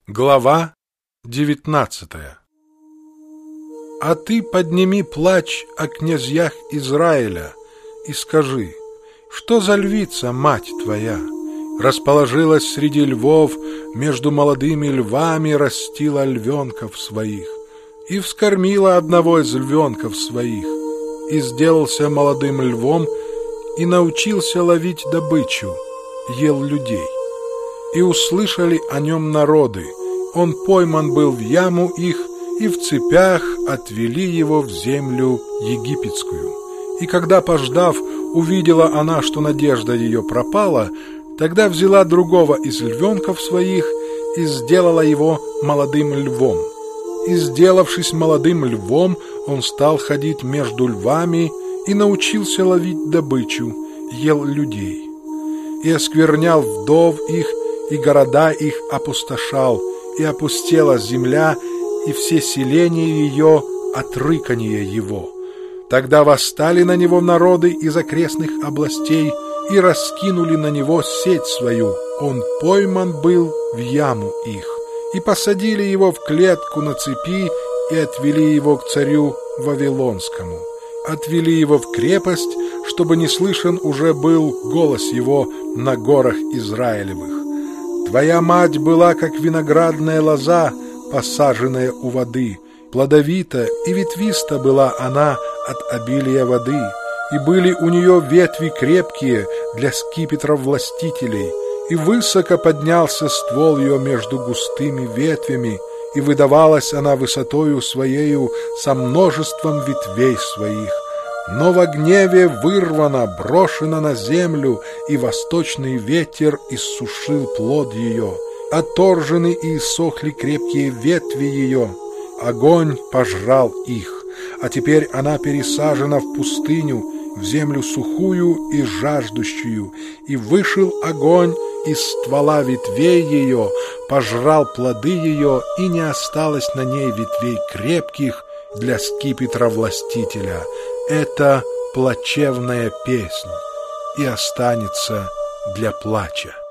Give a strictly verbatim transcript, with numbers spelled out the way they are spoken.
Глава девятнадцатая. А ты подними плач о князьях Израиля и скажи, что за львица мать твоя? Расположилась среди львов, между молодыми львами растила львенков своих, и вскормила одного из львенков своих, и сделался молодым львом, и научился ловить добычу, ел людей. И услышали о нем народы, он пойман был в яму их, и в цепях отвели его в землю египетскую. И когда, пождав, увидела она, что надежда ее пропала, тогда взяла другого из львенков своих и сделала его молодым львом. И, сделавшись молодым львом, он стал ходить между львами и научился ловить добычу, ел людей. И осквернял вдов их, и города их опустошал, и опустела земля, и все селения ее от рыканья его. Тогда восстали на него народы из окрестных областей и раскинули на него сеть свою. Он пойман был в яму их, и посадили его в клетку на цепи и отвели его к царю Вавилонскому. Отвели его в крепость, чтобы не слышен уже был голос его на горах Израилевых. Твоя мать была, как виноградная лоза, посаженная у воды. Плодовита и ветвиста была она от обилия воды, и были у нее ветви крепкие для скипетров властителей, и высоко поднялся ствол ее между густыми ветвями, и выдавалась она высотою своею со множеством ветвей своих. Но во гневе вырвана, брошена на землю, и восточный ветер иссушил плод ее. Отторжены и иссохли крепкие ветви ее, огонь пожрал их. А теперь она пересажена в пустыню, в землю сухую и жаждущую, и вышел огонь из ствола ветвей ее, пожрал плоды ее, и не осталось на ней ветвей крепких для скипетра властителя. Это плачевная песнь и останется для плача.